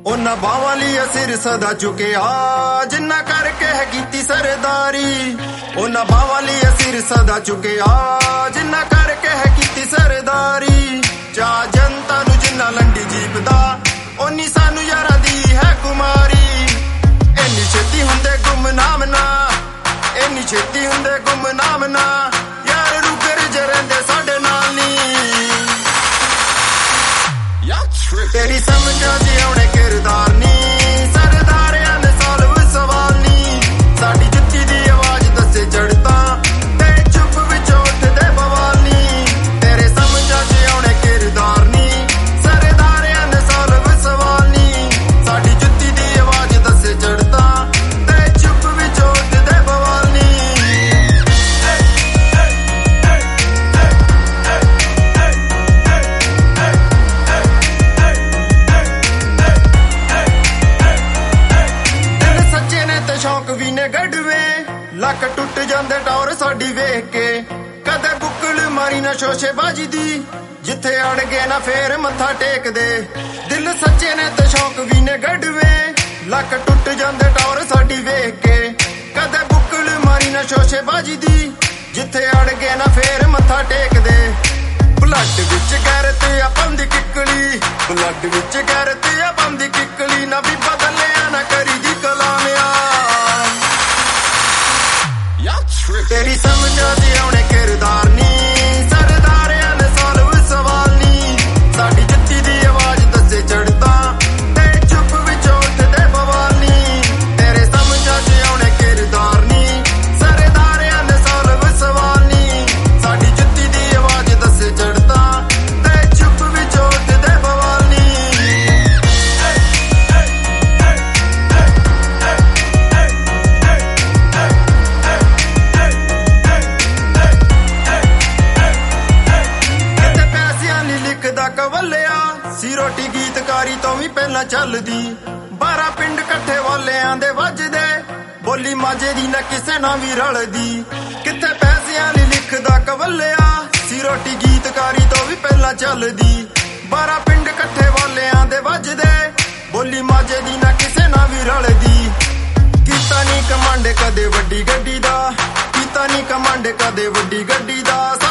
ਉਹਨਾਂ ਬਾਵਾਂ ਲਈ ਸਿਰ ਸਦਾ ਝੁਕਿਆ ਜਿੰਨਾ ਕਰਕੇ ਹੈ ਕੀਤੀ ਸਰਦਾਰੀ। ਉਹਨਾਂ ਬਾਵਾਂ ਲਈ ਸਿਰ ਸਦਾ ਝੁਕਿਆ ਜਿੰਨਾ ਕਰਕੇ ਹੈ ਕੀਤੀ ਸਰਦਾਰੀ। ਚਾ ਜਨਤਾ ਨੂੰ ਜਿੰਨਾ ਲੰਡੀ ਜੀਪਦਾ ਓਨੀ ਸਾਨੂੰ ਯਾਰਾਂ ਦੀ ਹੈ ਕੁਮਾਰੀ। ਇੰਨੀ ਛੇਤੀ ਹੁੰਦੇ ਗੁੰਮਨਾਮ ਨਾ, ਇੰਨੀ ਛੇਤੀ ਹੁੰਦੇ ਗੁੰਮਨਾਮ ਨਾ, ਯਾਰ ਰੁਕਰ ਜੇ ਰਹਿੰਦੇ ਸਾਡੇ ਨਾਲ ਨੀ। ਤੇਰੀ ਸਮਝਾਂ ਚ ਆਉਣੇ ਕਿਰਦਾਰ ਨੀ, ਸਰਦਾਰਿਆਂ ਦੇ ਸਾਲਵ ਸਵਾਲ ਨੀ। ਸਾਡੀ ਜੁੱਤੀ ਦੀ ਆਵਾਜ਼ ਦੱਸੇ ਚੜਤਾ ਤੇ ਚੁੱਪ ਵਿੱਚ ਉੱਠਦੇ ਬਵਾਲ ਨੀ। ਤੇਰੇ ਸਮਝਾਂ ਚ ਆਉਣੇ ਕਿਰਦਾਰ ਨੀ, ਸਰਦਾਰਿਆਂ ਦੇ ਸਾਲਵ ਸਵਾਲ ਨੀ। ਸਾਡੀ ਜੁੱਤੀ ਦੀ ਆਵਾਜ਼ ਦੱਸੇ ਚੜਤਾ ਤੇ ਚੁੱਪ ਵਿੱਚ ਉੱਠਦੇ ਬਵਾਲ ਨੀ। ਸ਼ੌਕ ਵੀ ਨੇ ਗੱਡਵੇ ਲੱਕ ਟੁੱਟ ਜਾਂਦੇ ਟੌਰ ਸਾਡੀ ਵੇਖ ਕੇ। ਕਦੇ ਬੁੱਕਲ ਮਾਰੀ ਨਾ ਸ਼ੋਸ਼ੇਬਾਜੀ ਦੀ, ਜਿੱਥੇ ਅੜ ਗਏ ਨਾ ਫੇਰ ਮੱਥਾ ਟੇਕਦੇ। ਦਿਲ ਸੱਚੇ ਨੇ ਤੇ ਸ਼ੌਕ ਵੀ ਨੇ ਗੱਡਵੇ ਲੱਕ ਟੁੱਟ ਜਾਂਦੇ ਟੌਰ ਸਾਡੀ ਵੇਖ ਕੇ। ਕਦੇ ਬੁੱਕਲ ਮਾਰੀ ਨਾ ਸ਼ੋਸ਼ੇਬਾਜੀ ਦੀ, ਜਿੱਥੇ ਅੜ ਗਏ ਨਾ ਫੇਰ ਮੱਥਾ ਟੇਕਦੇ। ਬਲੱਡ ਵਿੱਚ ਗੈਰਤ ਆ ਬੰਦੀ ਕਿੱਕਲੀ, ਬਲੱਡ ਵਿੱਚ ਗੈਰਤ ਆ ਬੰਦੀ ਕਿੱਕਲੀ। ਨਾ ਵੀ ਬਦਲਿਆ ਨਾ ਕਰੀ ਦੀ ਕਲਾਮਿਆ। ਤੇਰੀ ਸਮਝਾਂ ਚ ਆਉਣੇ ਕਿਰਦਾਰ ਨੀ, ਸਰਦਾਰਿਆਂ ਦੇ ਸਾਲਵ ਸਵਾਲ ਨੀ। ਸਾਡੀ ਜੁੱਤੀ ਦੀ ਆਵਾਜ਼ ਦੱਸੇ ਚੜਤਾ ਤੇ ਚੁੱਪ ਵਿੱਚ ਉੱਠਦੇ ਬਵਾਲ ਨੀ। ਤੇਰੇ ਸਮਝਾਂ ਚ ਆਉਣੇ ਕਿਰਦਾਰ ਨੀ, ਸਰਦਾਰਿਆਂ ਦੇ ਸਾਲਵ ਸਵਾਲ ਨੀ। ਸਾਡੀ ਜੁੱਤੀ ਦੀ ਆਵਾਜ਼ ਦੱਸੇ ਚੜਤਾ ਤੇ ਚੁੱਪ ਵਿੱਚ ਉੱਠਦੇ ਬਵਾਲ ਨੀ। ਲਿਖਦਾ ਕਵਲਿਆ ਸੀ ਰੋਟੀ ਗੀਤਕਾਰੀ ਤੋਂ ਵੀ ਪਹਿਲਾਂ ਚੱਲਦੀ। 12 ਪਿੰਡ ਇਕੱਠੇ ਵਾਲਿਆਂ ਦੇ ਵੱਜਦੇ, ਬੋਲੀ ਮਾਝੇ ਦੀ ਨਾ ਕਿਸੇ ਨਾਲ ਵੀ ਰਲਦੀ। ਕਿੱਥੇ ਪੈਸਿਆਂ ਲਈ ਲਿਖਦਾ ਕਵਲਿਆ ਸੀ ਰੋਟੀ ਗੀਤਕਾਰੀ ਤੋਂ ਵੀ ਪਹਿਲਾਂ ਚੱਲਦੀ। 12 ਪਿੰਡ ਇਕੱਠੇ ਵਾਲਿਆਂ ਦੇ ਵੱਜਦੇ, ਬੋਲੀ ਮਾਝੇ ਦੀ ਨਾ ਕਿਸੇ ਨਾਲ ਵੀ ਰਲਦੀ। ਕੀਤਾ ਨਹੀਂ ਕਮਾਂਡ ਕਦੇ ਵੱਡੀ ਗੱਡੀ ਦਾ, ਕੀਤਾ ਨਹੀਂ ਕਮਾਂਡ ਕਦੇ ਵੱਡੀ ਗੱਡੀ ਦਾ।